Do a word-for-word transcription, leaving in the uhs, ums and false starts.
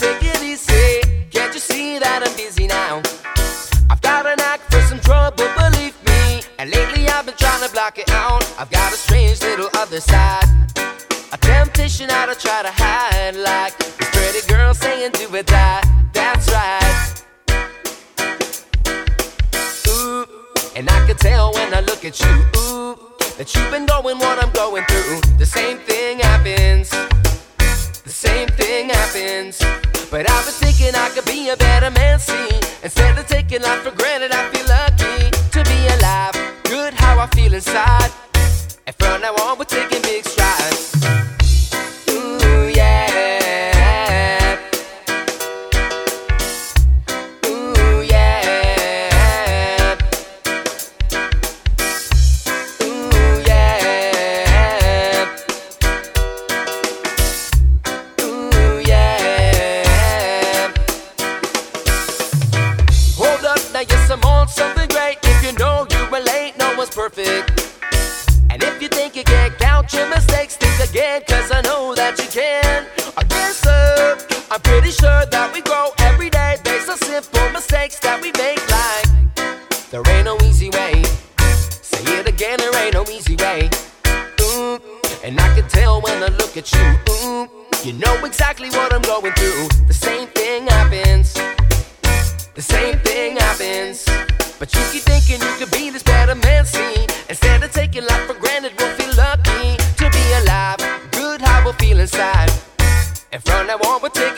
take it easy. Can't you see that I'm busy now? I've got a knack for some trouble, believe me. And lately I've been trying to block it out. I've got a strange little other side, a temptation I don't try to hide. Like this pretty girl saying do it that, that's right. Ooh, and I can tell when I look at you, ooh, that you've been going what I'm going through. The same thing happens, the same thing happens. But I've been thinking I could be a better man, see. Instead of taking life for granted, I feel lucky to be alive. Good how I feel inside. And from now on we're taking big strides. Ooh yeah. Ooh yeah. Ooh yeah. Ooh yeah. Hold up, now yes I'm on something great. If you know you relate, no one's perfect. And if you think you can't count your mistakes, think again, cause I know that you can. Again, sir, I'm pretty sure that we grow every day based on simple mistakes that we make. Like, there ain't no easy way. Say it again, there ain't no easy way. Ooh, and I can tell when I look at you. Ooh, you know exactly what I'm going through. The same thing happens, the same thing happens. But you keep thinking you could be this better man, see. Instead of taking life for granted, we'll feel lucky to be alive. Good how we'll feel inside. And from now on we'll take